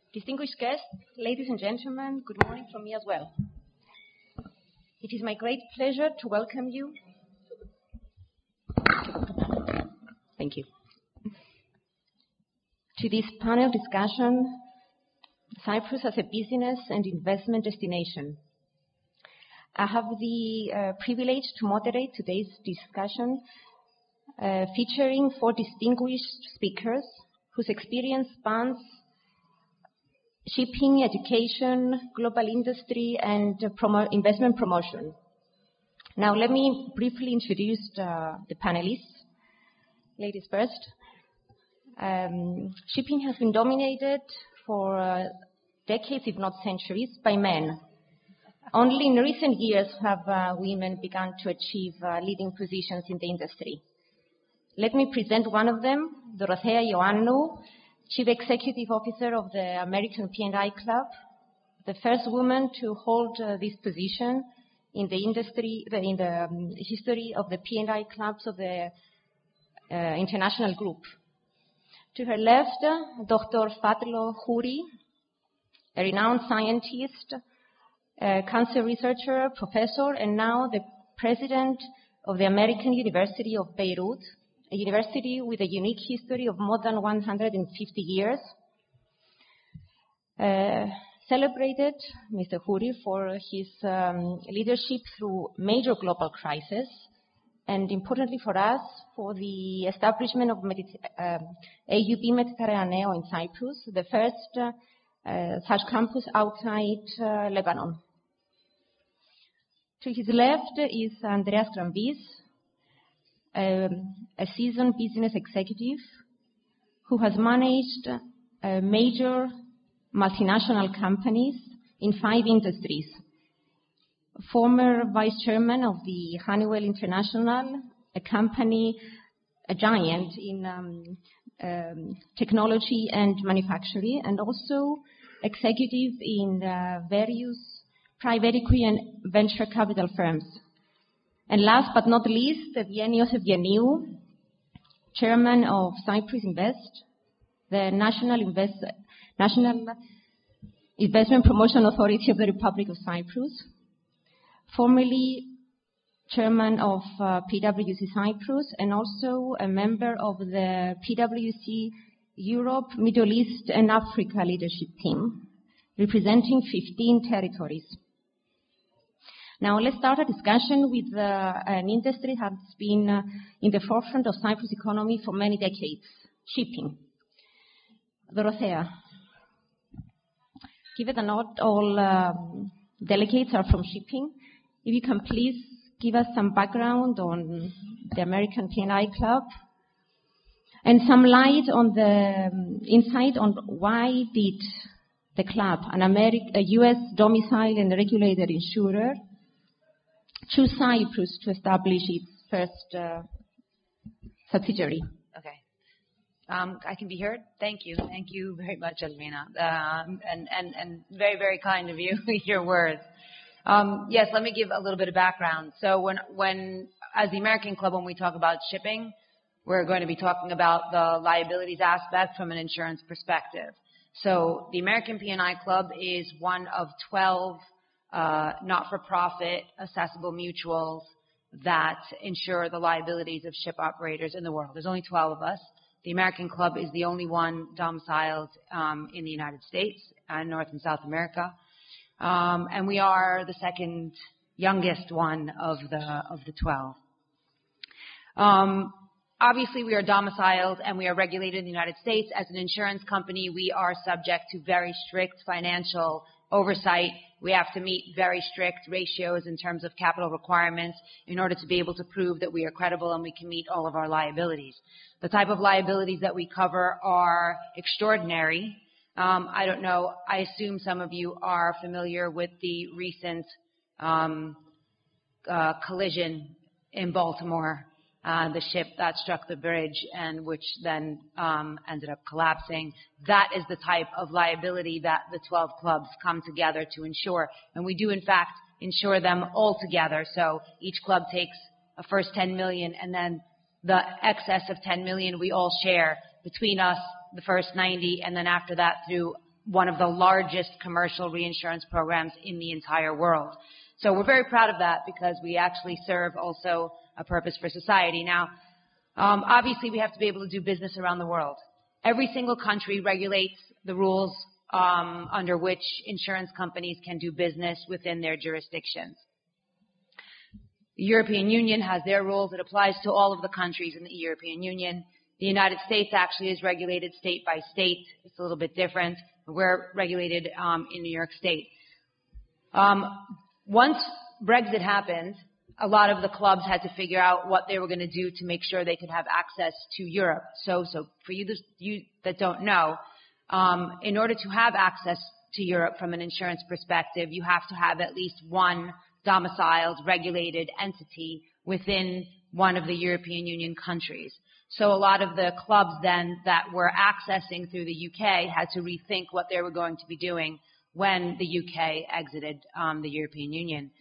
Distinguished guests, ladies and gentlemen, good morning from me as well. It is my great pleasure to welcome you. Thank you. To this panel discussion, Cyprus as a business and investment destination. I have the privilege to moderate today's discussion featuring 4 distinguished speakers whose experience spans shipping, education, global industry, and investment promotion. Now, let me briefly introduce the panelists. Ladies first. Shipping has been dominated for decades, if not centuries, by men. Only in recent years have women begun to achieve leading positions in the industry. Let me present one of them, Dorothea Ioannou, Chief Executive Officer of the American P&I Club, the first woman to hold this position in the industry, in the history of the P&I clubs of the international group. To her left, Dr. Fatlo Khouri, a renowned scientist, cancer researcher, professor, and now the president of the American University of Beirut, a university with a unique history of more than 150 years. Celebrated Mr. Khouri for his leadership through major global crises, and importantly for us, for the establishment of AUB Mediterraneo in Cyprus, the first such campus outside Lebanon. To his left is Andreas Gramvis, a seasoned business executive who has managed major multinational companies in 5 industries. Former vice chairman of the Honeywell International, a company, a giant in technology and manufacturing, and also executive in various private equity and venture capital firms. And last but not least, Efthymios Efthyemiou, chairman of Cyprus Invest, the National Investment Promotion Authority of the Republic of Cyprus, formerly chairman of PwC Cyprus, and also a member of the PwC Europe, Middle East, and Africa leadership team, representing 15 territories. Now, let's start a discussion with an industry that has been in the forefront of Cyprus economy for many decades, shipping. Dorothea, given that not all delegates are from shipping, if you can please give us some background on the American P&I Club and some light on the insight on why did the club, a U.S. domiciled and regulated insurer, choose Cyprus to establish its first subsidiary. Okay. I can be heard? Thank you. Thank you very much, Alvina. And very, very kind of you, your words. Yes, let me give a little bit of background. So when as the American Club, when we talk about shipping, we're going to be talking about the liabilities aspect from an insurance perspective. So the American P&I Club is one of 12 not-for-profit accessible mutuals that insure the liabilities of ship operators in the world. There's only 12 of us. The American Club is the only one domiciled in the United States and North and South America. And we are the second youngest one of the 12. Obviously, we are domiciled and we are regulated in the United States. As an insurance company, we are subject to very strict financial oversight. We have to meet very strict ratios in terms of capital requirements in order to be able to prove that we are credible and we can meet all of our liabilities. The type of liabilities that we cover are extraordinary. I don't know, I assume some of you are familiar with the recent collision in Baltimore, the ship that struck the bridge and which then ended up collapsing. That is the type of liability that the 12 clubs come together to insure. And we do, in fact, insure them all together. So each club takes a first 10 million and then the excess of 10 million we all share between us, the first 90, and then after that through one of the largest commercial reinsurance programs in the entire world. So we're very proud of that because we actually serve also a purpose for society. Now, obviously we have to be able to do business around the world. Every single country regulates the rules under which insurance companies can do business within their jurisdictions. The European Union has their rules. It applies to all of the countries in the European Union. The United States actually is regulated state by state. It's a little bit different. We're regulated in New York State. Once Brexit happened, a lot of the clubs had to figure out what they were going to do to make sure they could have access to Europe. So for you that don't know, in order to have access to Europe from an insurance perspective, you have to have at least one domiciled, regulated entity within one of the European Union countries. So a lot of the clubs then that were accessing through the UK had to rethink what they were going to be doing when the UK exited the European Union.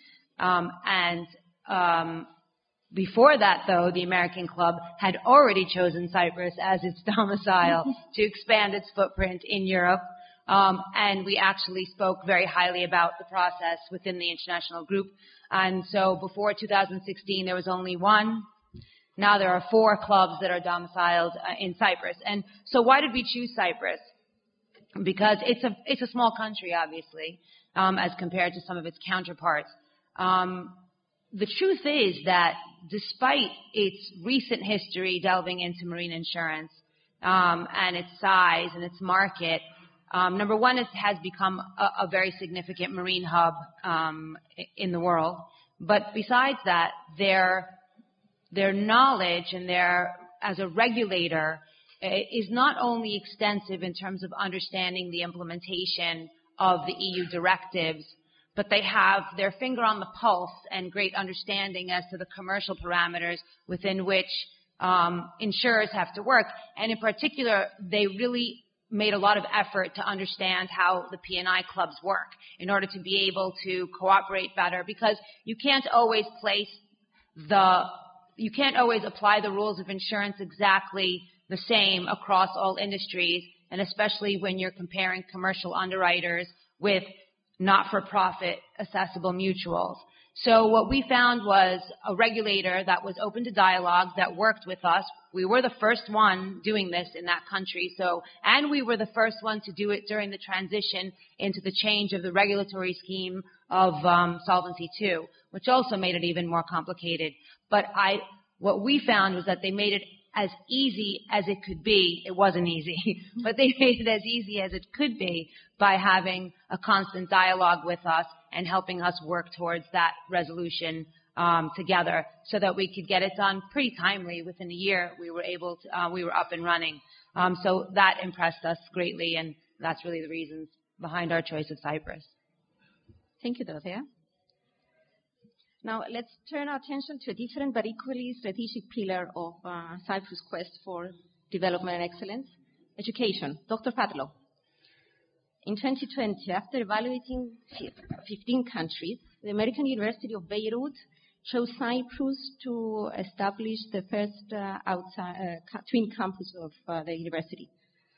Before that, though, the American club had already chosen Cyprus as its domicile to expand its footprint in Europe. And we actually spoke very highly about the process within the international group. And so before 2016, there was only one. Now there are 4 clubs that are domiciled in Cyprus. And so why did we choose Cyprus? Because it's a small country, obviously, as compared to some of its counterparts. The truth is that despite its recent history delving into marine insurance and its size and its market, number one, it has become a very significant marine hub in the world. But besides that, their knowledge and as a regulator is not only extensive in terms of understanding the implementation of the EU directives, but they have their finger on the pulse and great understanding as to the commercial parameters within which insurers have to work. And in particular, they really made a lot of effort to understand how the P&I clubs work in order to be able to cooperate better, because you can't always apply the rules of insurance exactly the same across all industries, and especially when you're comparing commercial underwriters with not-for-profit accessible mutuals. So what we found was a regulator that was open to dialogue, that worked with us. We were the first one doing this in that country, and we were the first one to do it during the transition into the change of the regulatory scheme of Solvency II, which also made it even more complicated. But what we found was that they made it as easy as it could be. It wasn't easy, but they made it as easy as it could be by having a constant dialogue with us and helping us work towards that resolution together, so that we could get it done pretty timely. Within a year, we were up and running. So that impressed us greatly, and that's really the reasons behind our choice of Cyprus. Thank you, Dorothea. Now, let's turn our attention to a different but equally strategic pillar of Cyprus' quest for development and excellence, education. Dr. Fatlo, in 2020, after evaluating 15 countries, the American University of Beirut chose Cyprus to establish the first twin campus of the university.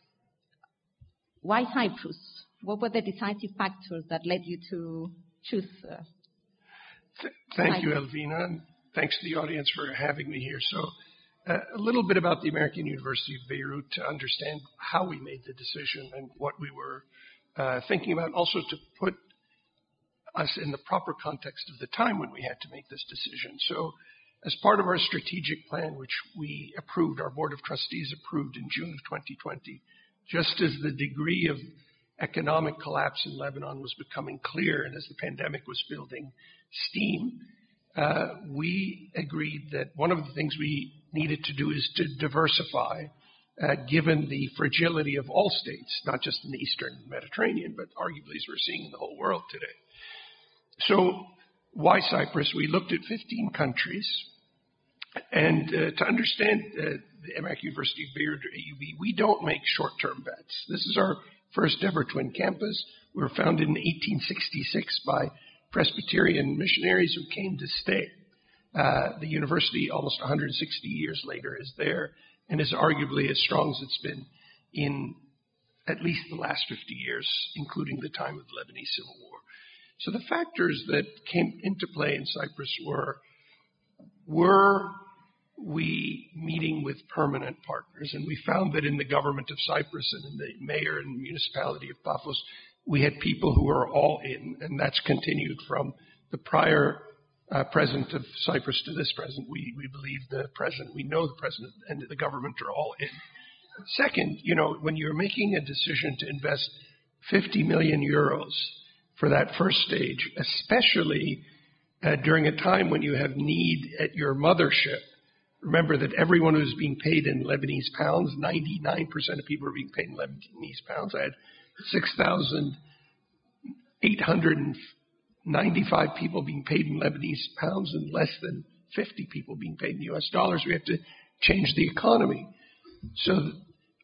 Why Cyprus? What were the decisive factors that led you to choose Thank you, Elvina, and thanks to the audience for having me here. So a little bit about the American University of Beirut to understand how we made the decision and what we were thinking about, also to put us in the proper context of the time when we had to make this decision. So as part of our strategic plan, which we approved, our Board of Trustees approved in June of 2020, just as the degree of economic collapse in Lebanon was becoming clear and as the pandemic was building steam, we agreed that one of the things we needed to do is to diversify, given the fragility of all states, not just in the Eastern Mediterranean, but arguably as we're seeing in the whole world today. So why Cyprus? We looked at 15 countries, and to understand the American University of Beirut, or AUB, we don't make short-term bets. This is our first ever twin campus. We were founded in 1866 by Presbyterian missionaries who came to stay. The university, almost 160 years later, is there and is arguably as strong as it's been in at least the last 50 years, including the time of the Lebanese Civil War. So the factors that came into play in Cyprus were we meeting with permanent partners? And we found that in the government of Cyprus and in the mayor and municipality of Paphos, we had people who were all in, and that's continued from the prior president of Cyprus to this president. We believe the president, we know the president and the government are all in. Second, when you're making a decision to invest 50 million euros for that first stage, especially during a time when you have need at your mothership, remember that everyone who's being paid in Lebanese pounds, 99% of people are being paid in Lebanese pounds. I had 6,895 people being paid in Lebanese pounds and less than 50 people being paid in US dollars. We have to change the economy. So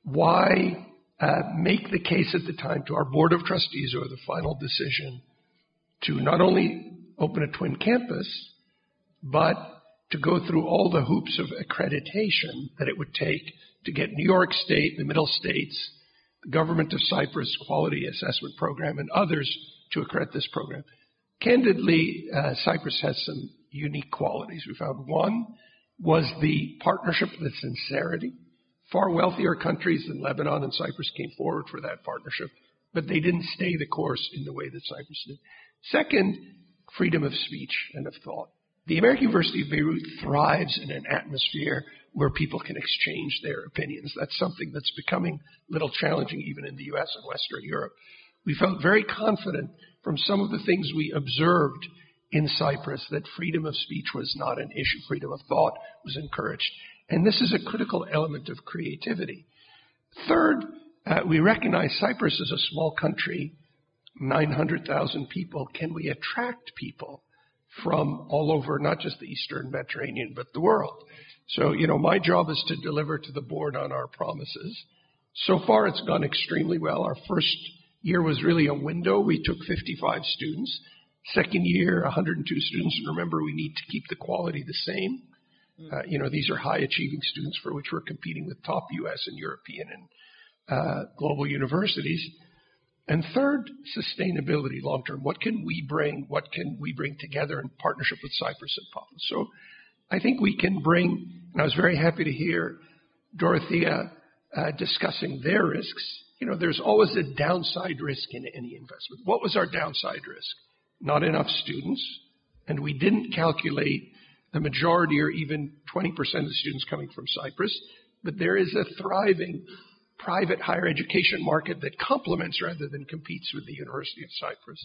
why make the case at the time to our board of trustees or the final decision to not only open a twin campus, but to go through all the hoops of accreditation that it would take to get New York State, the Middle States, the government of Cyprus Quality Assessment Program, and others to accredit this program. Candidly, Cyprus has some unique qualities. We found one was the partnership, the sincerity. Far wealthier countries than Lebanon and Cyprus came forward for that partnership, but they didn't stay the course in the way that Cyprus did. Second, freedom of speech and of thought. The American University of Beirut thrives in an atmosphere where people can exchange their opinions. That's something that's becoming a little challenging even in the U.S. and Western Europe. We felt very confident from some of the things we observed in Cyprus that freedom of speech was not an issue. Freedom of thought was encouraged. And this is a critical element of creativity. Third, we recognize Cyprus is a small country, 900,000 people. Can we attract people from all over, not just the Eastern Mediterranean, but the world? So, my job is to deliver to the board on our promises. So far, it's gone extremely well. Our first year was really a window. We took 55 students. Second year, 102 students. And remember, we need to keep the quality the same. These are high-achieving students for which we're competing with top U.S. and European and global universities. And third, sustainability long-term. What can we bring? What can we bring together in partnership with Cyprus and Paphos? So I think we can bring, and I was very happy to hear Dorothea discussing their risks. There's always a downside risk in any investment. What was our downside risk? Not enough students, and we didn't calculate the majority or even 20% of the students coming from Cyprus, but there is a thriving private higher education market that complements rather than competes with the University of Cyprus.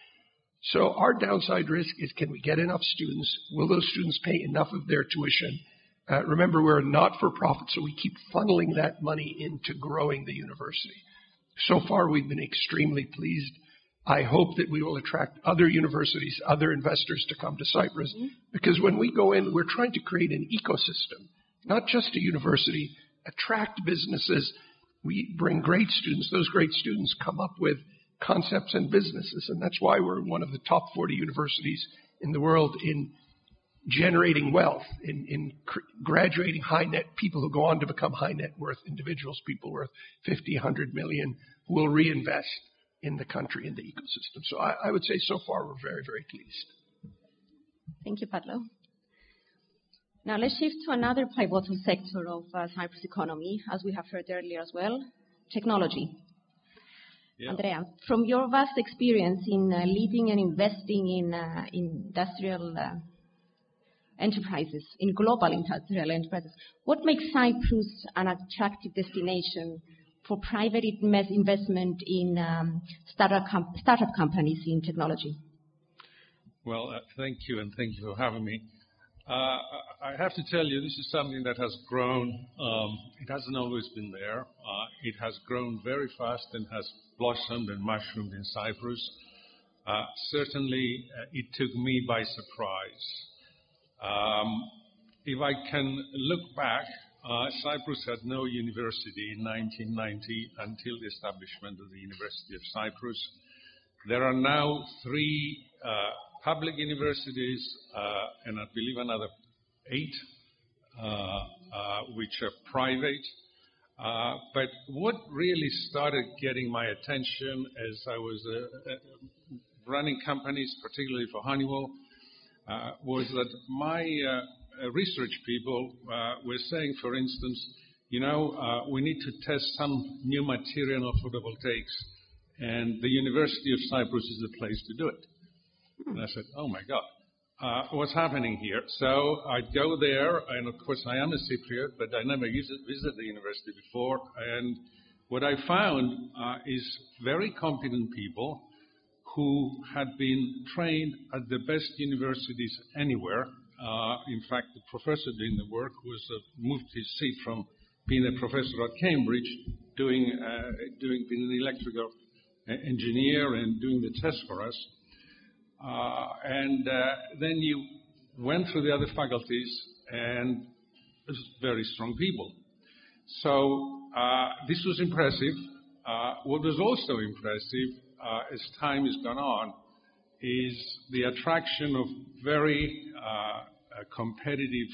So our downside risk is, can we get enough students? Will those students pay enough of their tuition? Remember, we're a not-for-profit, so we keep funneling that money into growing the university. So far, we've been extremely pleased. I hope that we will attract other universities, other investors to come to Cyprus, because when we go in, we're trying to create an ecosystem, not just a university, attract businesses. We bring great students. Those great students come up with concepts and businesses, and that's why we're one of the top 40 universities in the world in generating wealth, in graduating high net people who go on to become high net worth individuals, people worth 50, 100 million, who will reinvest in the country, in the ecosystem. So I would say so far we're very, very pleased. Thank you, Pablo. Now let's shift to another pivotal sector of Cyprus economy, as we have heard earlier as well, technology. Yeah. Andrea, from your vast experience in leading and investing in industrial enterprises, in global industrial enterprises, what makes Cyprus an attractive destination for private investment in startup companies in technology? Well, thank you, and thank you for having me. I have to tell you, this is something that has grown. It hasn't always been there. It has grown very fast and has blossomed and mushroomed in Cyprus. Certainly, it took me by surprise. If I can look back, Cyprus had no university in 1990 until the establishment of the University of Cyprus. There are now 3 public universities and I believe another 8 which are private. But what really started getting my attention as I was running companies, particularly for Honeywell, was that my research people were saying, for instance, we need to test some new material of photovoltaics, and the University of Cyprus is the place to do it. And I said, oh my God, what's happening here? So I'd go there, and of course I am a Cypriot, but I never visited the university before. And what I found is very competent people who had been trained at the best universities anywhere. In fact, the professor doing the work moved his seat from being a professor at Cambridge, being an electrical engineer and doing the tests for us. Then you went through the other faculties, and it was very strong people. So this was impressive. What was also impressive as time has gone on is the attraction of very competitive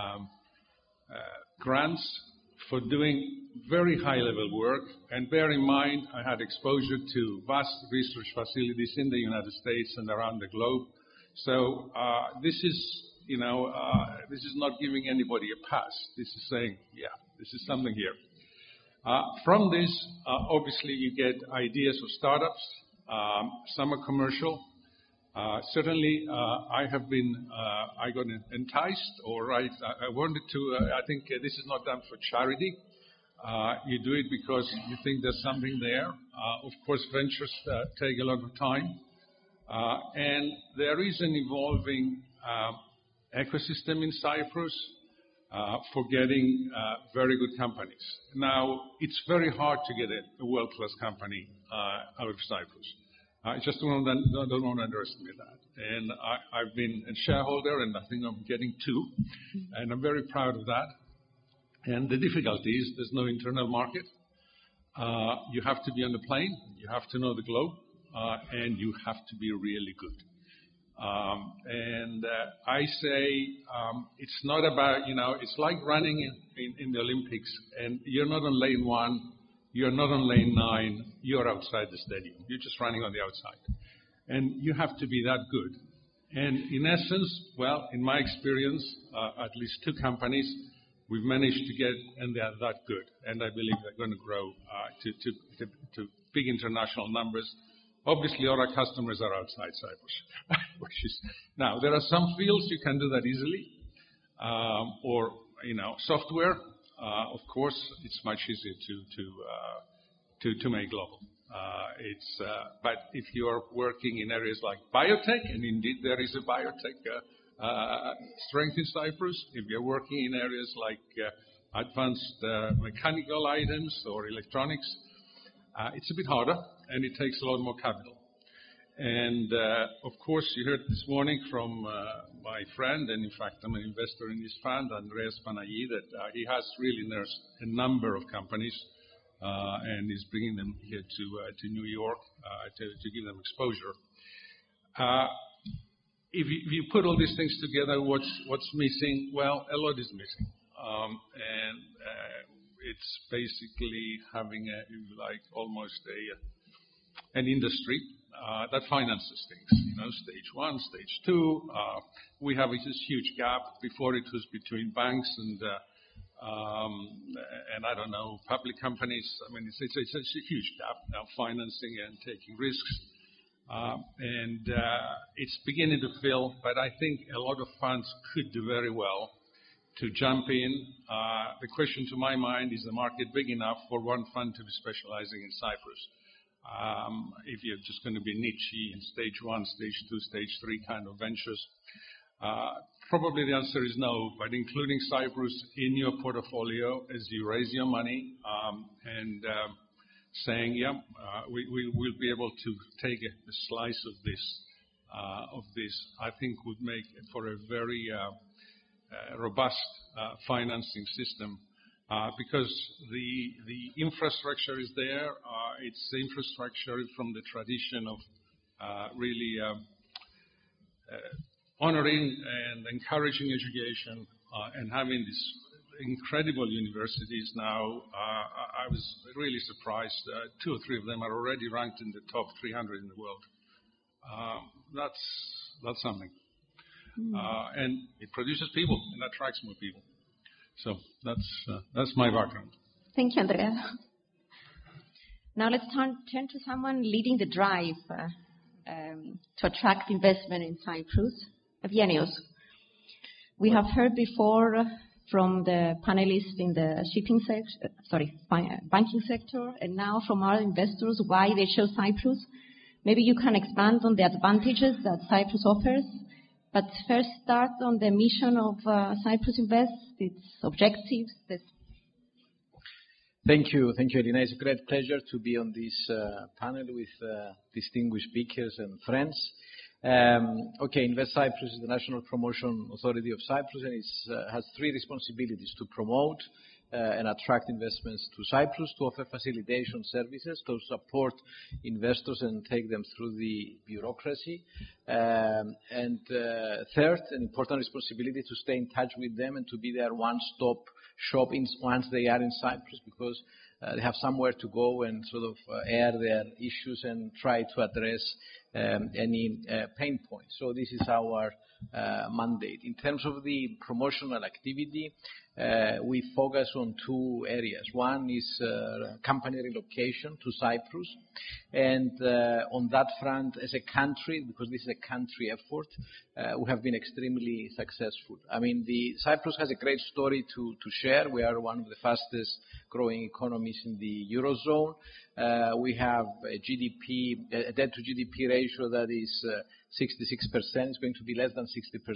grants for doing very high-level work. And bear in mind, I had exposure to vast research facilities in the United States and around the globe. So this is not giving anybody a pass. This is saying, yeah, this is something here. From this, obviously, you get ideas of startups. Some are commercial. Certainly, I got enticed, or I wanted to. I think this is not done for charity. You do it because you think there's something there. Of course, ventures take a lot of time, and there is an evolving ecosystem in Cyprus for getting very good companies. Now, it's very hard to get a world-class company out of Cyprus. I just don't want to underestimate that. And I've been a shareholder, and I think I'm getting two, and I'm very proud of that. And the difficulty is there's no internal market. You have to be on the plane, you have to know the globe, and you have to be really good. I say it's not about, it's like running in the Olympics, and you're not on lane 1, you're not on lane 9, you're outside the stadium. You're just running on the outside. And you have to be that good. And in essence, well, in my experience, at least 2 companies, we've managed to get, and they're that good. And I believe they're going to grow to big international numbers. Obviously, all our customers are outside Cyprus. Now, there are some fields you can do that easily, or software. Of course, it's much easier to make global. But if you are working in areas like biotech, and indeed there is a biotech strength in Cyprus. If you're working in areas like advanced mechanical items or electronics, it's a bit harder, and it takes a lot more capital. And of course, you heard this morning from my friend, and in fact, I'm an investor in his fund, Andreas Panagi, that he has really nursed a number of companies, and is bringing them here to New York to give them exposure. If you put all these things together, what's missing? Well, a lot is missing, and it's basically having almost an industry that finances things. Stage 1, stage 2. We have this huge gap. Before it was between banks and I don't know, public companies. I mean, it's a huge gap now, financing and taking risks. And it's beginning to fill, but I think a lot of funds could do very well to jump in. The question to my mind, is the market big enough for one fund to be specializing in Cyprus? If you're just going to be niche in stage 1, stage 2, stage 3 kind of ventures, probably the answer is no, but including Cyprus in your portfolio as you raise your money, and saying, yeah, we will be able to take a slice of this, I think would make for a very robust financing system, because the infrastructure is there. It's the infrastructure from the tradition of really honoring and encouraging education, and having this incredible universities now. I was really surprised. 2 or 3 of them are already ranked in the top 300 in the world. That's something. And it produces people and attracts more people. So that's my background. Thank you, Andrea. Now let's turn to someone leading the drive to attract investment in Cyprus, Evgenios. We have heard before from the panelists in the banking sector, and now from our investors why they chose Cyprus. Maybe you can expand on the advantages that Cyprus offers, but first start on the mission of Cyprus Invest, its objectives. Thank you, Elena. It's a great pleasure to be on this panel with distinguished speakers and friends. Invest Cyprus is the National Promotion Authority of Cyprus, and it has 3 responsibilities: to promote and attract investments to Cyprus, to offer facilitation services, to support investors and take them through the bureaucracy, and third, an important responsibility to stay in touch with them and to be their one-stop shop once they are in Cyprus, because they have somewhere to go and sort of air their issues and try to address any pain points. So this is our mandate. In terms of the promotional activity, we focus on 2 areas. One is company relocation to Cyprus, and on that front, as a country, because this is a country effort, we have been extremely successful. I mean, Cyprus has a great story to share. We are one of the fastest growing economies in the Eurozone. We have a debt to GDP ratio that is 66%. It's going to be less than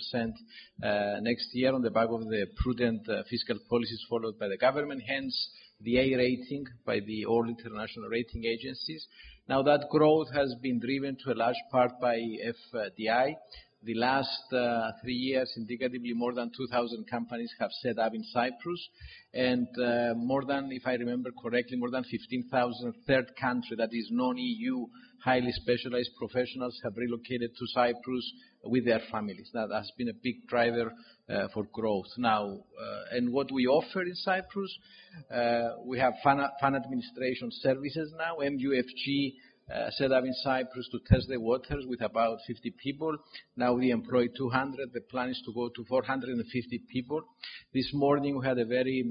60% next year on the back of the prudent fiscal policies followed by the government, hence the A rating by all international rating agencies. Now that growth has been driven to a large part by FDI. The last 3 years, indicatively, more than 2,000 companies have set up in Cyprus, and more than, if I remember correctly, more than 15,000 third country, that is non-EU, highly specialized professionals have relocated to Cyprus with their families. That has been a big driver for growth. Now, and what we offer in Cyprus, we have fund administration services now. MUFG set up in Cyprus to test the waters with about 50 people. Now we employ 200. The plan is to go to 450 people. This morning we had a very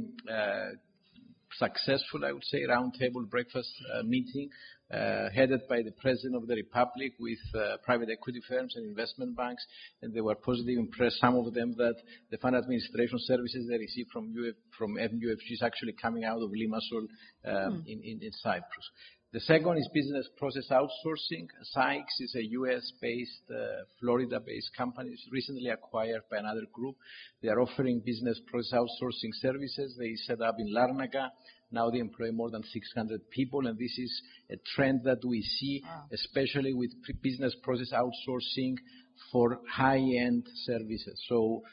successful, I would say, roundtable breakfast meeting headed by the President of the Republic with private equity firms and investment banks, and they were positively impressed, some of them, that the fund administration services they receive from MUFG is actually coming out of Limassol in Cyprus. The second is business process outsourcing. Sykes is a US-based, Florida-based company. It's recently acquired by another group. They are offering business process outsourcing services. They set up in Larnaca. Now they employ more than 600 people, and this is a trend that we see, especially with business process outsourcing for high-end services. So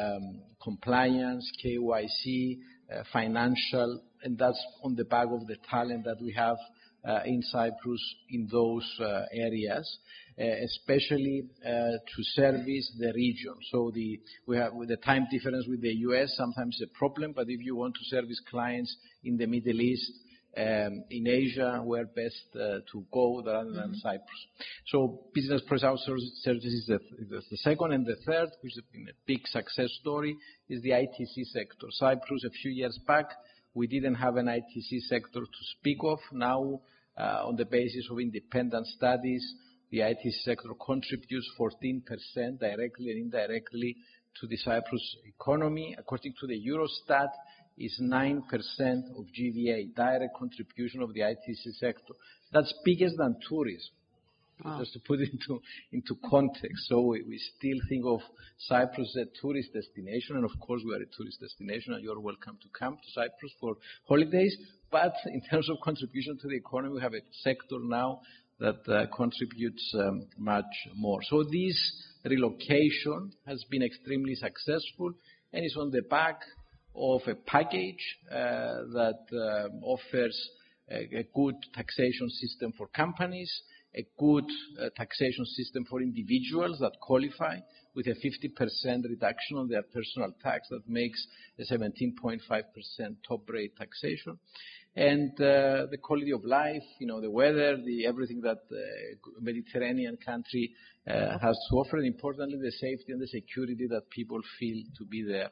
compliance, KYC, financial, and that's on the back of the talent that we have in Cyprus in those areas, especially to service the region. So we have with the time difference with the US, sometimes a problem, but if you want to service clients in the Middle East, in Asia, where best to go rather than Cyprus. So business process outsourcing services is the second, and the third, which has been a big success story, is the ITC sector. Cyprus, a few years back, we didn't have an ITC sector to speak of. Now, on the basis of independent studies, the ITC sector contributes 14% directly and indirectly to the Cyprus economy. According to the Eurostat, is 9% of GVA, direct contribution of the ITC sector. That's bigger than tourism. Wow. Just to put it into context. So we still think of Cyprus as a tourist destination, and of course we are a tourist destination, and you're welcome to come to Cyprus for holidays. But in terms of contribution to the economy, we have a sector now that contributes much more. So this relocation has been extremely successful, and is on the back of a package that offers a good taxation system for companies, a good taxation system for individuals that qualify, with a 50% reduction on their personal tax that makes a 17.5% top rate taxation. And the quality of life, the weather, everything that a Mediterranean country has to offer, and importantly, the safety and the security that people feel to be there.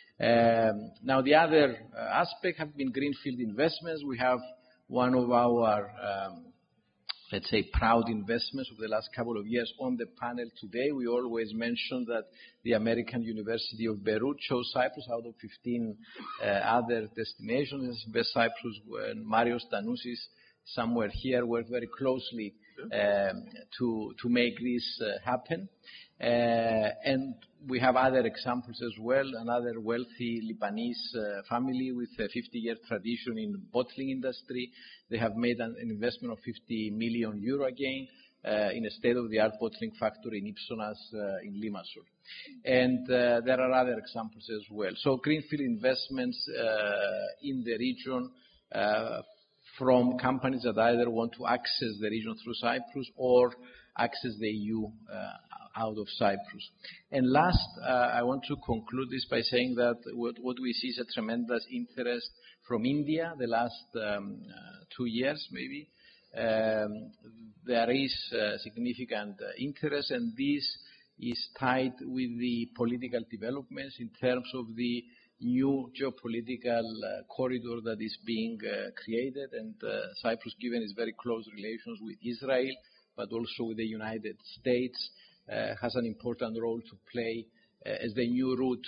Now, the other aspect have been greenfield investments. We have one of our let's say, proud investments of the last couple of years on the panel today. We always mention that the American University of Beirut chose Cyprus out of 15 other destinations. Best Cyprus, and Marios Danousis, somewhere here, worked very closely to make this happen. And we have other examples as well. Another wealthy Lebanese family with a 50-year tradition in the bottling industry. They have made an investment of 50 million euro again in a state-of-the-art bottling factory in Ipsonas in Limassol. And there are other examples as well. So greenfield investments in the region from companies that either want to access the region through Cyprus or access the EU out of Cyprus. And last, I want to conclude this by saying that what we see is a tremendous interest from India the last 2 years, maybe. There is significant interest, and this is tied with the political developments in terms of the new geopolitical corridor that is being created. And Cyprus, given its very close relations with Israel, but also with the United States, has an important role to play as the new route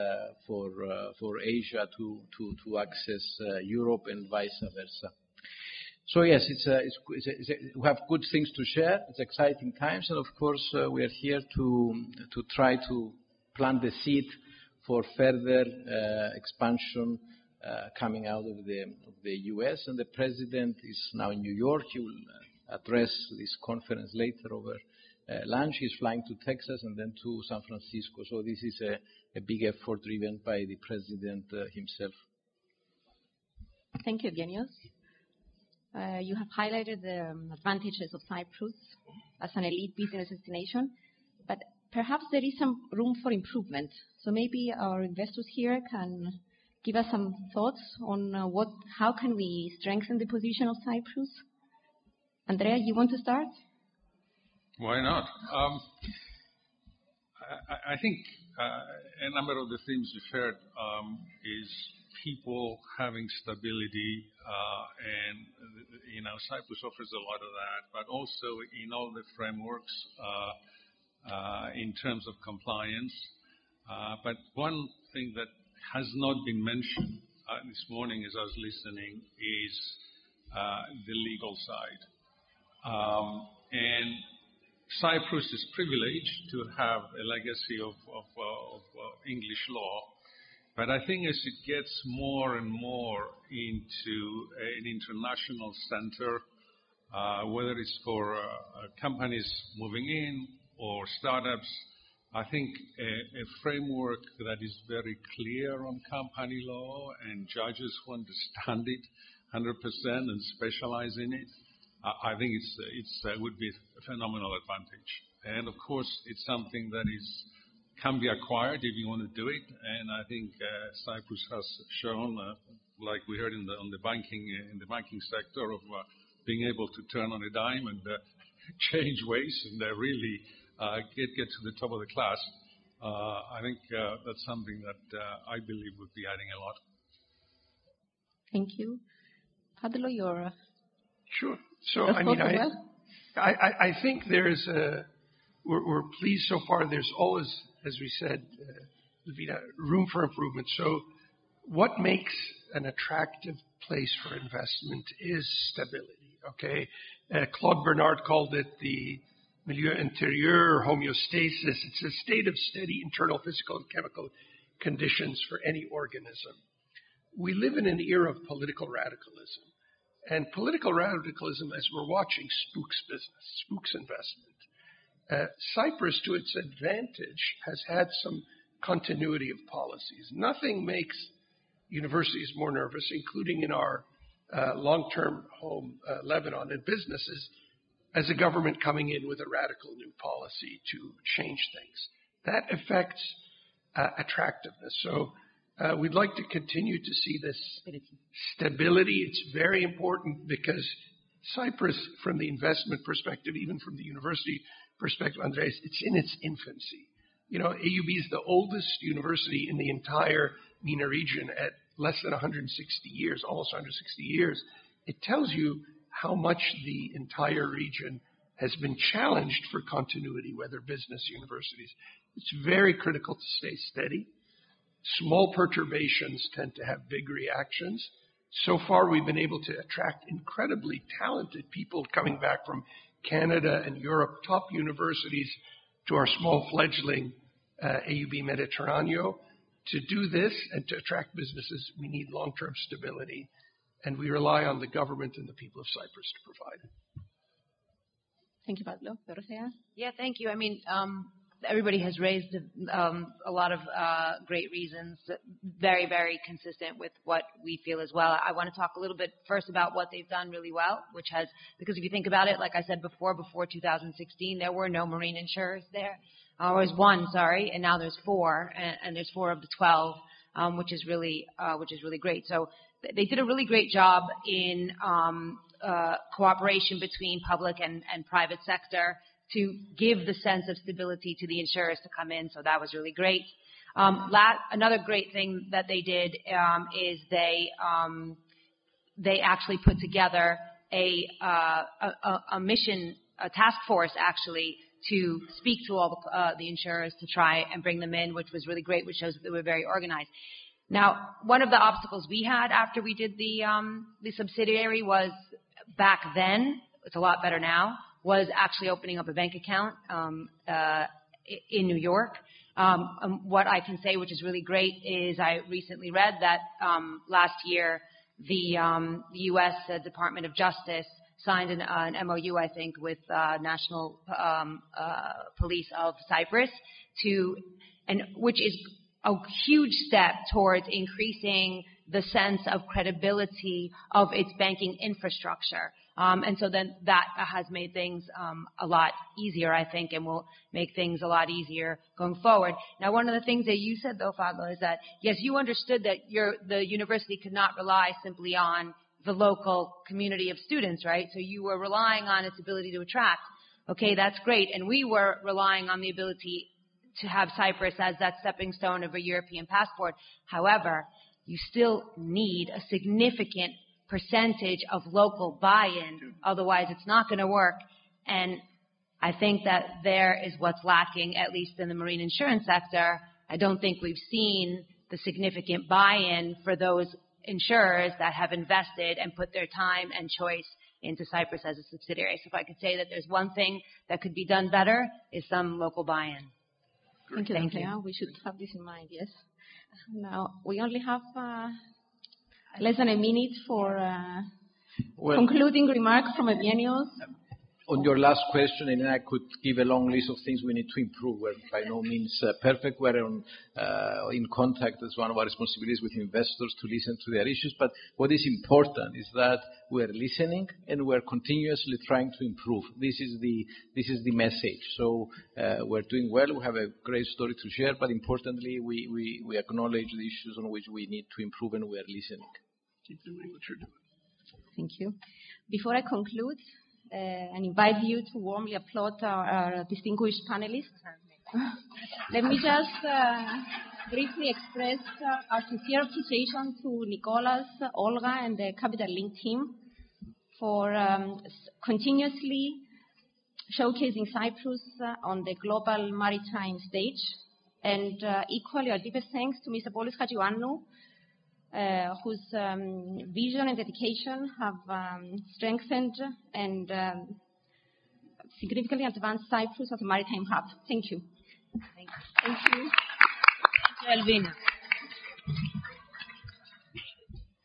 for Asia to access Europe and vice versa. So yes, we have good things to share. It's exciting times, and of course we are here to try to plant the seed for further expansion coming out of the U.S. And the president is now in New York. He will address this conference later over lunch. He's flying to Texas and then to San Francisco. So this is a big effort driven by the president himself. Thank you, Evgenios. You have highlighted the advantages of Cyprus as an elite business destination, but perhaps there is some room for improvement. So maybe our investors here can give us some thoughts on how can we strengthen the position of Cyprus. Andrea, you want to start? Why not? I think a number of the themes you've heard is people having stability, and Cyprus offers a lot of that, but also in all the frameworks in terms of compliance. But one thing that has not been mentioned this morning as I was listening is the legal side. And Cyprus is privileged to have a legacy of English law, but I think as it gets more and more into an international center, whether it's for companies moving in or startups, I think a framework that is very clear on company law and judges who understand it 100% and specialize in it, I think it would be a phenomenal advantage. And of course, it's something that can be acquired if you want to do it. And I think Cyprus has shown, like we heard in the banking sector, of being able to turn on a dime and change ways and really get to the top of the class. I think that's something that I believe would be adding a lot. Thank you. Padlo, your Sure. So, I think we're pleased so far. There's always, as we said, Levina, room for improvement. So what makes an attractive place for investment is stability, okay? Claude Bernard called it the milieu intérieur, or homeostasis. It's a state of steady internal physical and chemical conditions for any organism. We live in an era of political radicalism. And political radicalism, as we're watching, spooks business, spooks investment. Cyprus, to its advantage, has had some continuity of policies. Nothing makes universities more nervous, including in our long-term home, Lebanon, and businesses, as a government coming in with a radical new policy to change things. That affects attractiveness. So we'd like to continue to see this stability. It's very important because Cyprus, from the investment perspective, even from the university perspective, Andreas, it's in its infancy. AUB is the oldest university in the entire MENA region at less than 160 years, almost 160 years. It tells you how much the entire region has been challenged for continuity, whether business, universities. It's very critical to stay steady. Small perturbations tend to have big reactions. So far, we've been able to attract incredibly talented people coming back from Canada and Europe, top universities, to our small fledgling AUB Mediterraneo. To do this and to attract businesses, we need long-term stability, and we rely on the government and the people of Cyprus to provide it. Thank you, Pablo. Dorothea? Yeah, thank you. I mean, everybody has raised a lot of great reasons, very, very consistent with what we feel as well. I want to talk a little bit first about what they've done really well, because if you think about it, like I said before 2016, there were no marine insurers there. There was one, and now there's 4, and there's 4 of the 12, which is really great. So they did a really great job in cooperation between public and private sector to give the sense of stability to the insurers to come in. So that was really great. Another great thing that they did is they actually put together a mission, a task force actually, to speak to all the insurers to try and bring them in, which was really great, which shows that they were very organized. Now, one of the obstacles we had after we did the subsidiary was back then, it's a lot better now, was actually opening up a bank account in New York. What I can say, which is really great, is I recently read that last year the U.S. Department of Justice signed an MOU, I think, with National Police of Cyprus which is a huge step towards increasing the sense of credibility of its banking infrastructure. And so then that has made things a lot easier, I think, and will make things a lot easier going forward. Now, one of the things that you said, though, Pablo, is that, yes, you understood that the university could not rely simply on the local community of students, right? So you were relying on its ability to attract. Okay, that's great. And we were relying on the ability to have Cyprus as that stepping stone of a European passport. However, you still need a significant percentage of local buy-in. Otherwise, it's not going to work. And I think that there is what's lacking, at least in the marine insurance sector. I don't think we've seen the significant buy-in for those insurers that have invested and put their time and choice into Cyprus as a subsidiary. So if I could say that there's one thing that could be done better, is some local buy-in. Thank you, Dorothea. We should have this in mind, yes. Now, we only have less than a minute for concluding remarks from Eugenios. On your last question, and I could give a long list of things we need to improve. We're by no means perfect. We're in contact as one of our responsibilities with investors to listen to their issues. But what is important is that we're listening and we're continuously trying to improve. This is the message. So we're doing well. We have a great story to share. But importantly, we acknowledge the issues on which we need to improve, and we're listening. Keep doing what you're doing. Thank you. Before I conclude, and invite you to warmly applaud our distinguished panelists. Let me just briefly express our sincere appreciation to Nicholas, Olga, and the Capital Link team for continuously showcasing Cyprus on the global maritime stage. And equally, our deepest thanks to Mr. Polys Hadjiouannou, whose vision and dedication have strengthened and significantly advanced Cyprus as a maritime hub. Thank you. Thank you. Thank you. Thank you, Elvina.